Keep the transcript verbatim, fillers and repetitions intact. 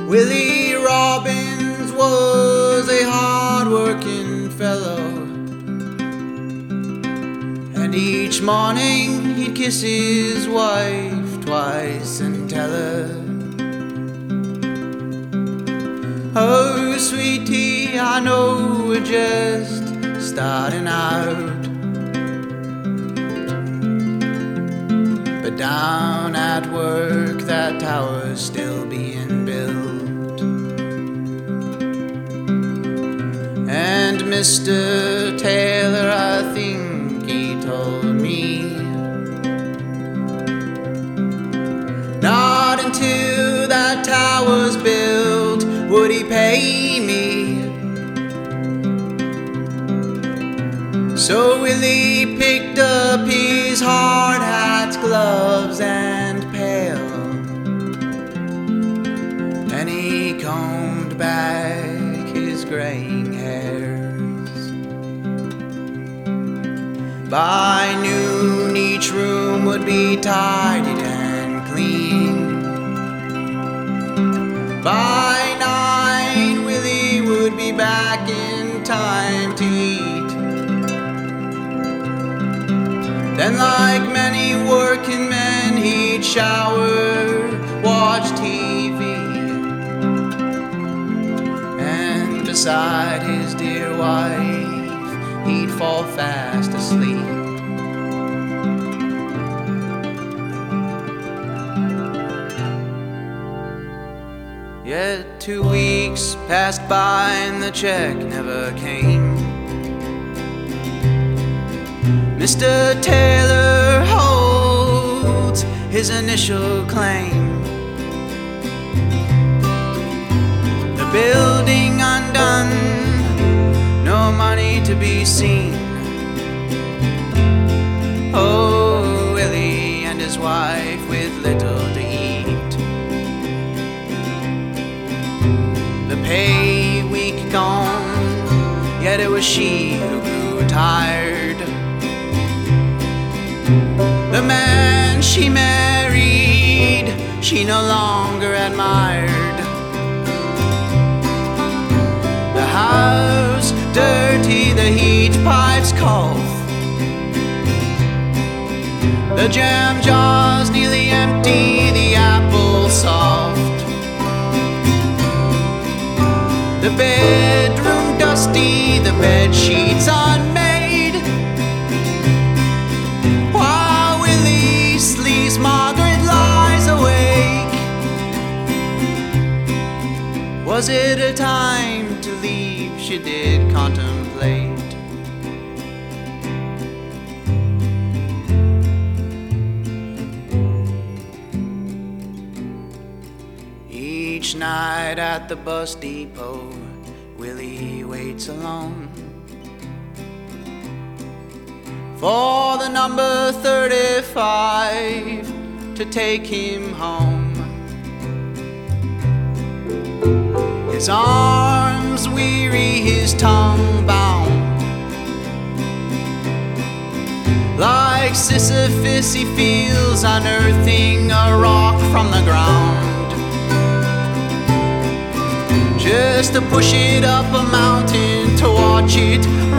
Willie Robbins was a hard-working fellow, and each morning he'd kiss his wife twice and tell her, "Oh, sweetie, I know we're just starting out, but down at work that tower's still being built. And Mister Taylor, I think he told me, not until that tower's built would he pay me." So Willie picked up his hard hat, gloves and pail, and he combed back his graying hairs. By noon each room would be tidied and clean. By nine Willie would be back in time to eat. Then, like many working men, he'd shower, watch T V, and beside his dear wife he'd fall fast asleep. Yet two weeks passed by and the check never came. Mister Taylor holds his initial claim. The building undone, no money to be seen. Oh, Willie and his wife with little to eat. The pay week gone, yet it was she who grew tired. The man she married, she no longer admired. The house dirty, the heat pipes cough, the jam jars nearly empty, the apple soft, the bedroom dusty, the bed sheets unmade. Margaret lies awake. Was it a time to leave? She did contemplate. Each night at the bus depot, Willie waits alone for the number thirty-five to take him home. His arms weary, his tongue bound. Like Sisyphus he feels unearthing a rock from the ground, just to push it up a mountain, to watch it